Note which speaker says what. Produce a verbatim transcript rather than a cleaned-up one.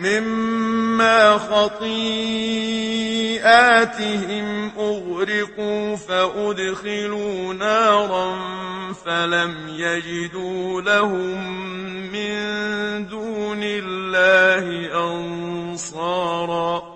Speaker 1: مما خطيئاتهم أغرقوا فأدخلوا نارا فلم يجدوا لهم من دون الله أنصارا